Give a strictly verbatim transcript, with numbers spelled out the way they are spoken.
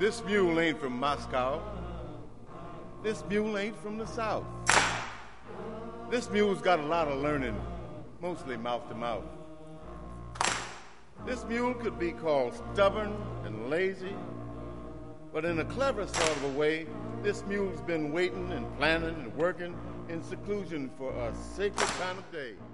This mule ain't from Moscow. This mule ain't from the South. This mule's got a lot of learning, mostly mouth to mouth. This mule could be called stubborn and lazy, but in a clever sort of a way, this mule's been waiting and planning and working in seclusion for a sacred kind of day.